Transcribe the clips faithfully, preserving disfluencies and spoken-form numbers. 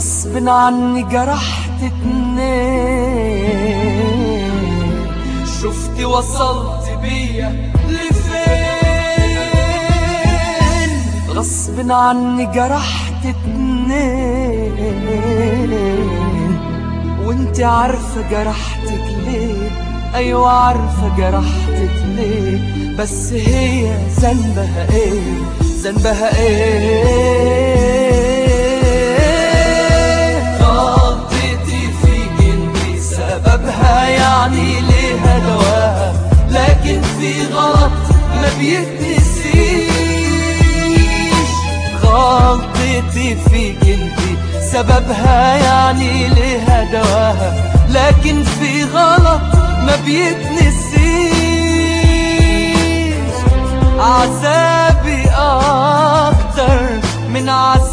غصب عني جرحت اتنين، شفتي وصلت بيا لفين. غصب عني جرحت اتنين، وانت عارفة جرحتك ليه. ايوه عارفة جرحتك ليه، بس هي ذنبها ايه؟ ذنبها ايه؟ غلطتي فيك انتي سببها، يعني ليها دواها، لكن في غلط ما بيتنسيش. غلطتي فيك انتي سببها، يعني ليها دواها، لكن في غلط ما بيتنسيش. عذابي اكتر من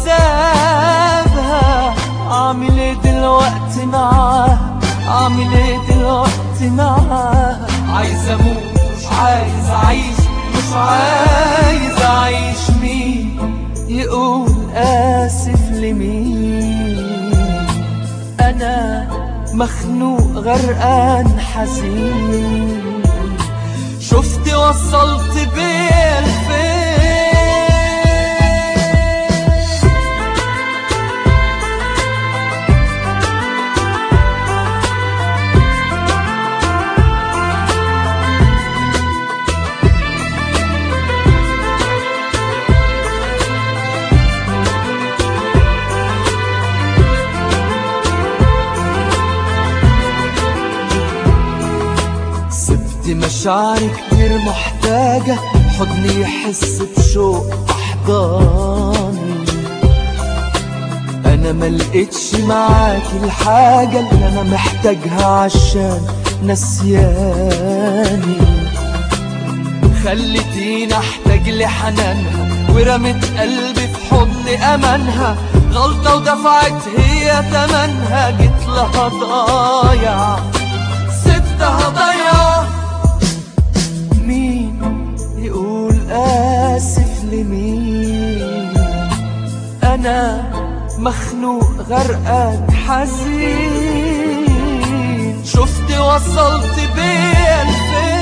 عذابها، عامل ايه دلوقتي معاها؟ عامل ايه دلوقتي معاها؟ عايز اموت مش عايز اعيش، مش عايز اعيش. مين يقول اسف لمين؟ انا مخنوق غرقان حزين، شفت وصلت بيا لفين. مشاعري كتير محتاجة حضني يحس بشوق أحضاني. أنا ملقتش معاكي الحاجة اللي أنا محتاجها عشان نسياني. خلتيني أحتاج لحنانها، ورمت قلبي في حضن أمانها. غلطة ودفعت هي تمنها، جيت لها ضايع سبتها ضايعة. مين يقول آسف لمين؟ أنا مخنوق غرقان حزين، شفت وصلت بيا لفين.